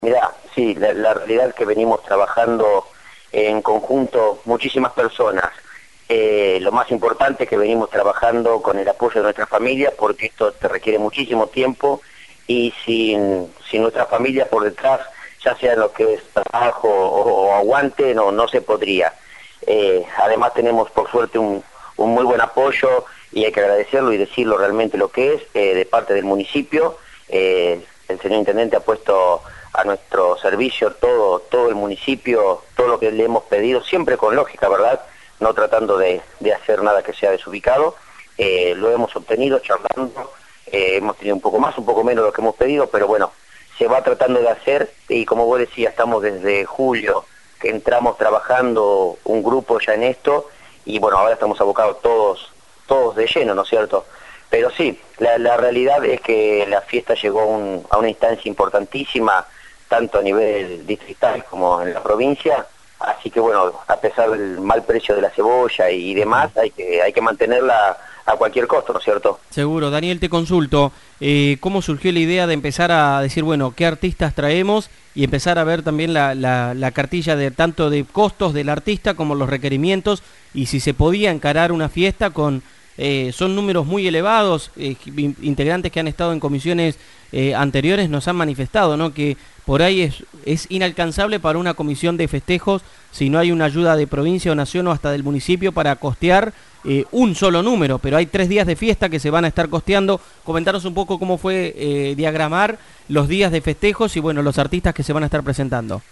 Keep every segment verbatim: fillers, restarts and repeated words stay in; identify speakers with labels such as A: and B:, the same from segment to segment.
A: Mirá, sí, la, la realidad es que venimos trabajando en conjunto muchísimas personas. Eh, lo más importante es que venimos trabajando con el apoyo de nuestra familia, porque esto te requiere muchísimo tiempo y sin, sin nuestra familia por detrás, ya sea lo que es trabajo o, o aguante, no, no se podría. Eh, además tenemos por suerte un, un muy buen apoyo y hay que agradecerlo y decirlo realmente lo que es eh, de parte del municipio. Eh, el señor intendente ha puesto a nuestro servicio todo todo el municipio, todo lo que le hemos pedido, siempre con lógica, ¿verdad? No tratando de, de hacer nada que sea desubicado. Eh, lo hemos obtenido charlando, eh, hemos tenido un poco más, un poco menos de lo que hemos pedido, pero bueno, se va tratando de hacer y como vos decías, estamos desde julio que entramos trabajando un grupo ya en esto y bueno, ahora estamos abocados todos, todos de lleno, ¿no es cierto? Pero sí, la, la realidad es que la fiesta llegó a, un, a una instancia importantísima, tanto a nivel distrital como en la provincia, así que bueno, a pesar del mal precio de la cebolla y demás, hay que, hay que mantenerla a cualquier costo, ¿no es cierto?
B: Seguro. Daniel, te consulto, eh, ¿cómo surgió la idea de empezar a decir, bueno, qué artistas traemos y empezar a ver también la, la, la cartilla de tanto de costos del artista como los requerimientos y si se podía encarar una fiesta con... Eh, son números muy elevados, eh, integrantes que han estado en comisiones eh, anteriores nos han manifestado, ¿no?, que por ahí es, es inalcanzable para una comisión de festejos si no hay una ayuda de provincia o nación o hasta del municipio para costear eh, un solo número, pero hay tres días de fiesta que se van a estar costeando. Comentaros un poco cómo fue eh, diagramar los días de festejos y bueno, los artistas que se van a estar presentando.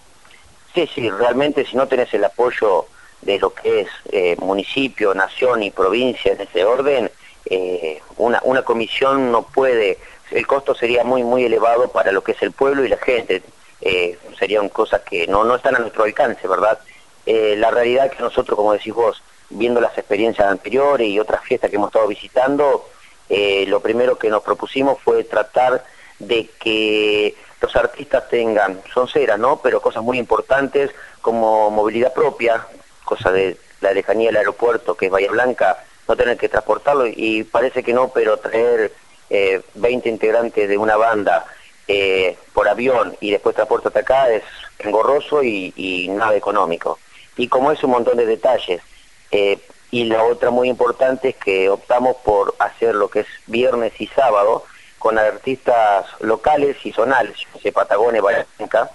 A: Sí, sí, realmente si no tenés el apoyo de lo que es eh, municipio, nación y provincia en ese orden, eh, una, una comisión no puede, el costo sería muy muy elevado para lo que es el pueblo y la gente, eh, serían cosas que no, no están a nuestro alcance, ¿verdad? Eh, la realidad es que nosotros, como decís vos, viendo las experiencias anteriores y otras fiestas que hemos estado visitando, eh, lo primero que nos propusimos fue tratar de que los artistas tengan, son ceras, ¿no?, pero cosas muy importantes como movilidad propia, cosa de la lejanía del aeropuerto, que es Bahía Blanca, no tener que transportarlo, y parece que no, pero traer eh, veinte integrantes de una banda eh, por avión y después transporte hasta acá es engorroso y, y nada económico. Y como es un montón de detalles, eh, y la otra muy importante es que optamos por hacer lo que es viernes y sábado con artistas locales y zonales, de Patagonia, Bahía Blanca.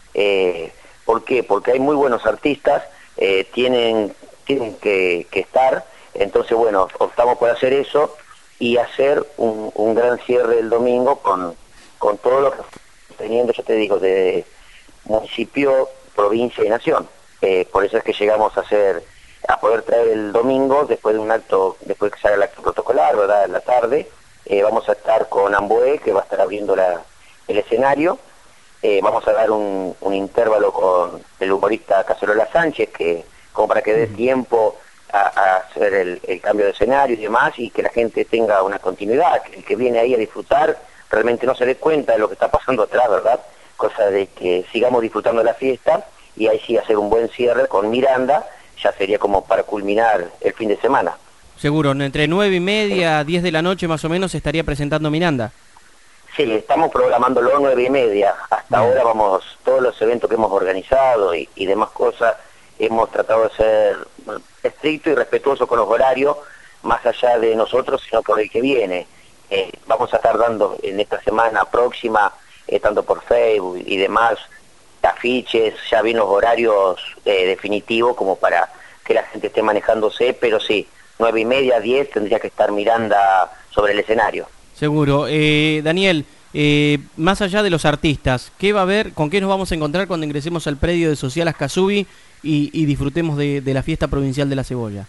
A: Eh, ¿Por qué? Porque hay muy buenos artistas, eh, tienen, tienen que, que estar, entonces bueno, optamos por hacer eso y hacer un, un gran cierre el domingo con, con todo lo que teniendo, yo te digo, de municipio, provincia y nación. Eh, por eso es que llegamos a hacer, a poder traer el domingo, después de un acto, después que salga el acto protocolar, ¿verdad?, en la tarde, eh, vamos a estar con Amboé, que va a estar abriendo la, el escenario. Eh, vamos a dar un, un intervalo con el humorista Cacerola Sánchez, que como para que dé tiempo a, a hacer el, el cambio de escenario y demás, y que la gente tenga una continuidad, que el que viene ahí a disfrutar realmente no se dé cuenta de lo que está pasando atrás, ¿verdad? Cosa de que sigamos disfrutando de la fiesta, y ahí sí hacer un buen cierre con Miranda, ya sería como para culminar el fin de semana.
B: Seguro, entre nueve y media, diez de la noche más o menos se estaría presentando Miranda.
A: Sí, estamos programándolo nueve y media. Hasta
B: Bien.
A: ahora vamos, todos los eventos que hemos organizado y, y demás cosas, hemos tratado de ser estricto y respetuoso con los horarios, más allá de nosotros, sino por el que viene. Eh, vamos a estar dando en esta semana próxima, eh, tanto por Facebook y demás, afiches, ya bien los horarios eh, definitivos como para que la gente esté manejándose, pero sí, nueve y media, diez tendría que estar Miranda sobre el escenario.
B: Seguro. Eh, Daniel, eh, más allá de los artistas, ¿qué va a haber, con qué nos vamos a encontrar cuando ingresemos al predio de Social Ascasubi y, y disfrutemos de, de la fiesta provincial de la cebolla?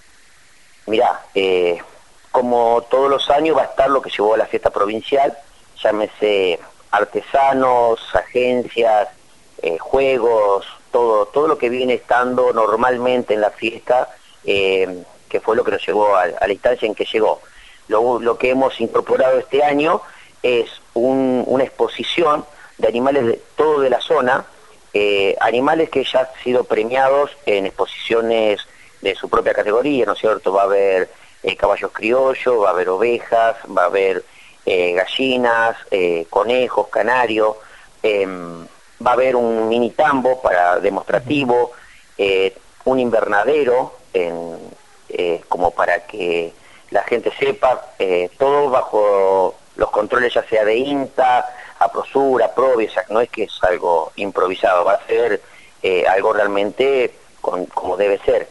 A: Mirá, eh, como todos los años va a estar lo que llevó a la fiesta provincial, llámese artesanos, agencias, eh, juegos, todo, todo lo que viene estando normalmente en la fiesta, eh, que fue lo que nos llevó a, a la instancia en que llegó. Lo, lo que hemos incorporado este año es un, una exposición de animales de todo de la zona, eh, animales que ya han sido premiados en exposiciones de su propia categoría, ¿no es cierto? Va a haber eh, caballos criollos, va a haber ovejas, va a haber eh, gallinas, eh, conejos, canarios, eh, va a haber un mini tambo para demostrativo, eh, un invernadero en, eh, como para que la gente sepa, eh, todo bajo los controles ya sea de INTA, APROSUR, APROVI, o sea, no es que es algo improvisado, va a ser eh, algo realmente con, como debe ser.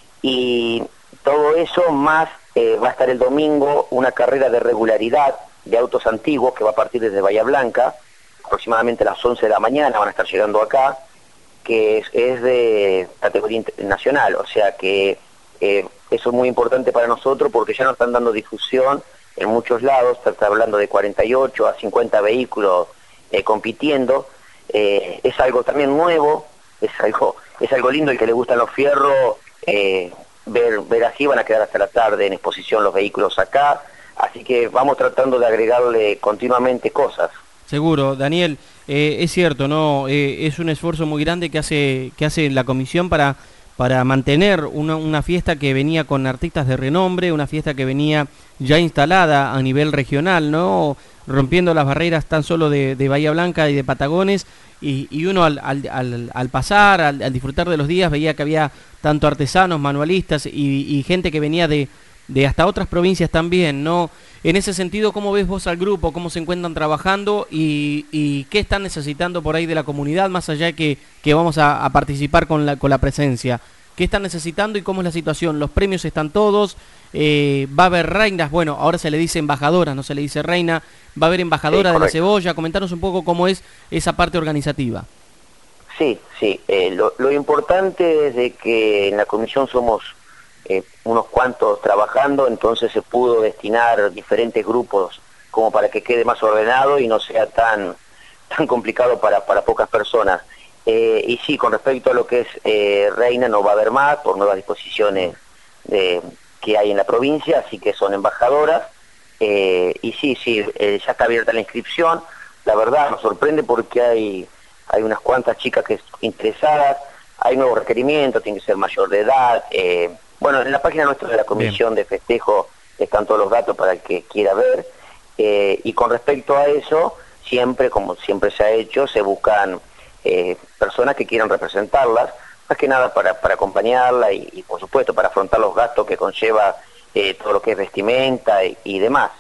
A: Y todo eso más eh, va a estar el domingo una carrera de regularidad de autos antiguos que va a partir desde Bahía Blanca, aproximadamente a las once de la mañana van a estar llegando acá, que es, es de categoría nacional, o sea que eh, eso es muy importante para nosotros porque ya nos están dando difusión en muchos lados, se está hablando de cuarenta y ocho a cincuenta vehículos eh, compitiendo, eh, es algo también nuevo, es algo, es algo lindo, el que le gustan los fierros, eh, ver, ver así, van a quedar hasta la tarde en exposición los vehículos acá, así que vamos tratando de agregarle continuamente cosas.
B: Seguro, Daniel, eh, es cierto, ¿no? Eh, es un esfuerzo muy grande que hace que hace la comisión para, para mantener una, una fiesta que venía con artistas de renombre, una fiesta que venía ya instalada a nivel regional, ¿no? Rompiendo las barreras tan solo de, de Bahía Blanca y de Patagones, y, y uno al, al, al, al pasar, al, al disfrutar de los días, veía que había tanto artesanos, manualistas y, y gente que venía de, de hasta otras provincias también, ¿no? En ese sentido, ¿cómo ves vos al grupo? ¿Cómo se encuentran trabajando? ¿Y, y qué están necesitando por ahí de la comunidad, más allá de que, que vamos a, a participar con la, con la presencia? ¿Qué están necesitando y cómo es la situación? ¿Los premios están todos? Eh, ¿Va a haber reinas? Bueno, ahora se le dice embajadora, no se le dice reina. ¿Va a haber embajadora sí, de la cebolla? Comentanos un poco cómo es esa parte organizativa.
A: Sí, sí. Eh, lo, lo importante es de que en la comisión somos Eh, unos cuantos trabajando, entonces se pudo destinar diferentes grupos como para que quede más ordenado y no sea tan tan complicado para, para pocas personas. Eh, y sí, con respecto a lo que es eh, reina, no va a haber más por nuevas disposiciones de, que hay en la provincia, así que son embajadoras. Eh, y sí, sí, eh, ya está abierta la inscripción. La verdad nos sorprende porque hay, hay unas cuantas chicas que interesadas, hay nuevos requerimientos, tiene que ser mayor de edad. Eh, Bueno, en la página nuestra de la Comisión Bien. de Festejo están todos los datos para el que quiera ver, eh, y con respecto a eso, siempre, como siempre se ha hecho, se buscan eh, personas que quieran representarlas, más que nada para, para acompañarla y, y, por supuesto, para afrontar los gastos que conlleva eh, todo lo que es vestimenta y, y demás.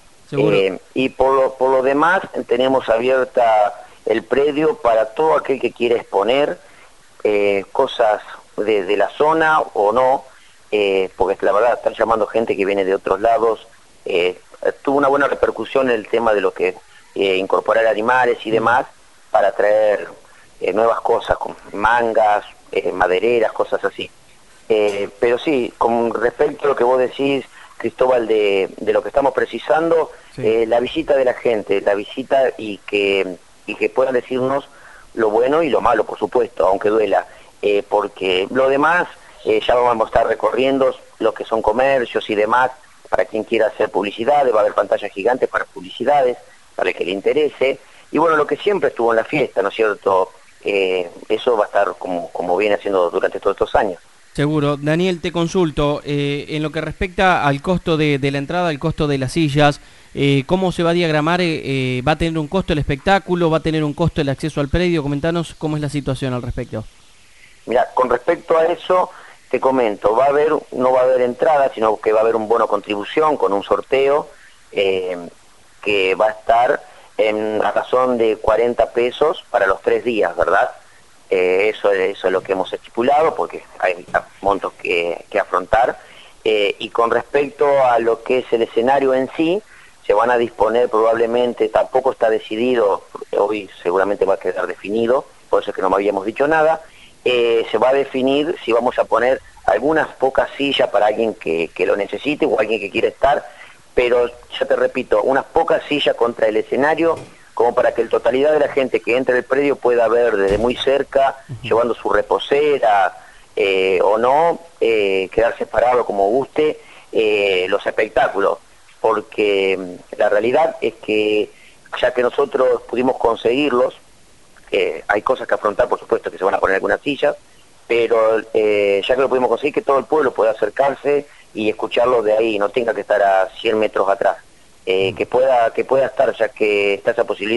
A: Eh, y por lo, por lo demás, tenemos abierta el predio para todo aquel que quiera exponer eh, cosas de, de la zona o no, Eh, porque la verdad están llamando gente que viene de otros lados. Eh, tuvo una buena repercusión el tema de lo que eh, incorporar animales y demás para traer eh, nuevas cosas, como mangas, eh, madereras, cosas así. Eh, pero sí, con respecto a lo que vos decís, Cristóbal, de, de lo que estamos precisando, sí. eh, la visita de la gente, la visita y que, y que puedan decirnos lo bueno y lo malo, por supuesto, aunque duela, eh, porque lo demás... Eh, ya vamos a estar recorriendo lo que son comercios y demás, para quien quiera hacer publicidades, va a haber pantallas gigantes para publicidades, para el que le interese, y bueno, lo que siempre estuvo en la fiesta, ¿no es cierto? Eh, eso va a estar como, como viene haciendo durante todos estos años.
B: Seguro. Daniel, te consulto, eh, en lo que respecta al costo de, de la entrada, al costo de las sillas, eh, ¿cómo se va a diagramar? Eh, eh, ¿Va a tener un costo el espectáculo? ¿Va a tener un costo el acceso al predio? Comentanos cómo es la situación al respecto.
A: Mira, con respecto a eso... Te comento, va a haber, no va a haber entrada, sino que va a haber un bono contribución con un sorteo eh, que va a estar en la razón de cuarenta pesos para los tres días, ¿verdad? Eh, eso, eso es lo que hemos estipulado, porque hay montos que, que afrontar. Eh, y con respecto a lo que es el escenario en sí, se van a disponer probablemente, tampoco está decidido, hoy seguramente va a quedar definido, por eso es que no me habíamos dicho nada. Eh, se va a definir si vamos a poner algunas pocas sillas para alguien que, que lo necesite o alguien que quiera estar, pero ya te repito, unas pocas sillas contra el escenario, como para que la totalidad de la gente que entre al predio pueda ver desde muy cerca, uh-huh. llevando su reposera eh, o no, eh, quedarse parado como guste, eh, los espectáculos, porque la realidad es que ya que nosotros pudimos conseguirlos, Eh, hay cosas que afrontar, por supuesto, que se van a poner algunas sillas, pero eh, ya que lo pudimos conseguir, que todo el pueblo pueda acercarse y escucharlo de ahí, no tenga que estar a cien metros atrás, eh, que pueda que pueda estar, ya que está esa posibilidad,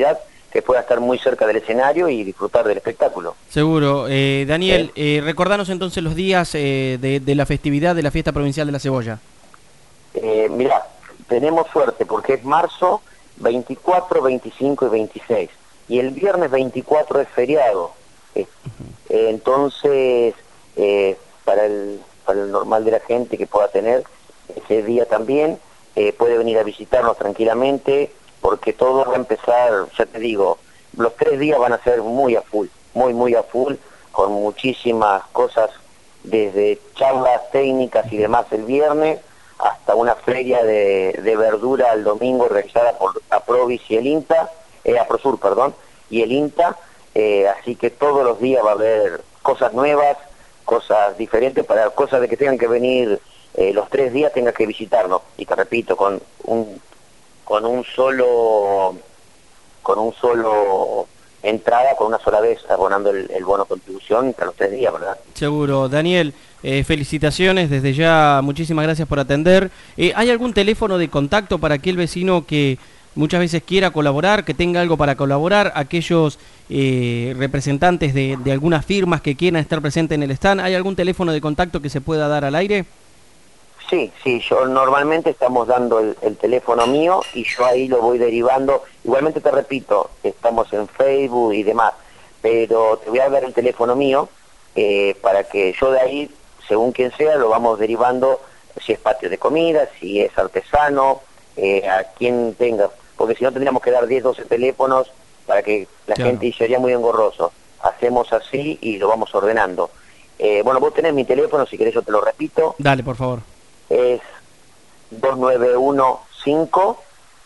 A: que pueda estar muy cerca del escenario y disfrutar del espectáculo.
B: Seguro. Eh, Daniel, eh, recordanos entonces los días eh, de, de la festividad de la Fiesta Provincial de la Cebolla.
A: Eh, mirá, tenemos suerte porque es marzo veinticuatro, veinticinco y veintiséis. Y el viernes veinticuatro es feriado. Eh, eh, entonces, eh, para, el, para el normal de la gente que pueda tener ese día también, eh, puede venir a visitarnos tranquilamente, porque todo va a empezar, ya te digo, los tres días van a ser muy a full, muy, muy a full, con muchísimas cosas, desde charlas técnicas y demás el viernes, hasta una feria de, de verdura el domingo realizada por Aprovis y el INTA, eh, Aprosur, perdón, y el INTA, eh, así que todos los días va a haber cosas nuevas, cosas diferentes, para cosas de que tengan que venir eh, los tres días, tengan que visitarnos, y te repito, con un con un solo con un solo entrada, con una sola vez, abonando el, el bono contribución a los tres días, ¿verdad?
B: Seguro. Daniel, eh, felicitaciones, desde ya muchísimas gracias por atender. Eh, ¿Hay algún teléfono de contacto para aquel vecino que muchas veces quiera colaborar, que tenga algo para colaborar, aquellos eh, representantes de, de algunas firmas que quieran estar presentes en el stand? ¿Hay algún teléfono de contacto que se pueda dar al aire?
A: Sí, sí, yo normalmente estamos dando el, el teléfono mío y yo ahí lo voy derivando. Igualmente te repito, estamos en Facebook y demás, pero te voy a dar el teléfono mío eh, para que yo de ahí, según quien sea, lo vamos derivando, si es patio de comida, si es artesano, eh, a quien tenga, porque si no tendríamos que dar diez, doce teléfonos para que la
B: Claro.
A: gente sería muy engorroso. Hacemos así y lo vamos ordenando. Eh, bueno, vos tenés mi teléfono, si querés yo te lo repito.
B: Dale, por favor.
A: Es dos nueve uno cinco,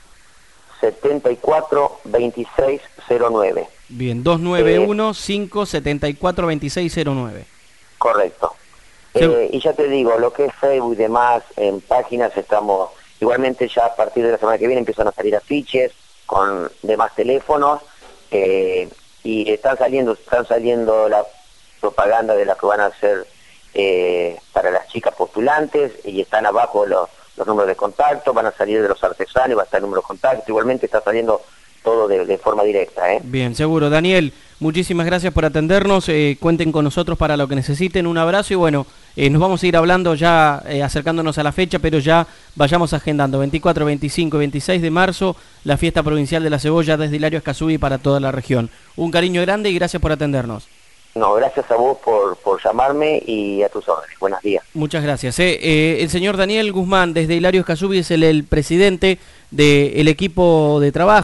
A: siete cuatro, dos seis cero nueve.
B: Bien, dos nueve uno, cinco siete cuatro, dos seis cero nueve.
A: Correcto.
B: Sí.
A: Eh, y ya te digo, lo que es Facebook y demás, en páginas estamos, igualmente ya a partir de la semana que viene empiezan a salir afiches con demás teléfonos, eh, y están saliendo, están saliendo la propaganda de las que van a hacer eh, para las chicas postulantes, y están abajo los, los números de contacto, van a salir de los artesanos, va a estar el número de contacto, igualmente está saliendo todo de, de forma directa, ¿eh?
B: Bien, seguro. Daniel, muchísimas gracias por atendernos, eh, cuenten con nosotros para lo que necesiten, un abrazo y bueno, eh, nos vamos a ir hablando ya, eh, acercándonos a la fecha, pero ya vayamos agendando, veinticuatro, veinticinco y veintiséis de marzo, la Fiesta Provincial de la Cebolla desde Hilario Escazú para toda la región. Un cariño grande y gracias por atendernos.
A: No, gracias a vos por, por llamarme y a tus órdenes. Buenos días.
B: Muchas gracias. Eh. Eh, el señor Daniel Guzmán desde Hilario Escazú es el, el presidente del equipo de trabajo.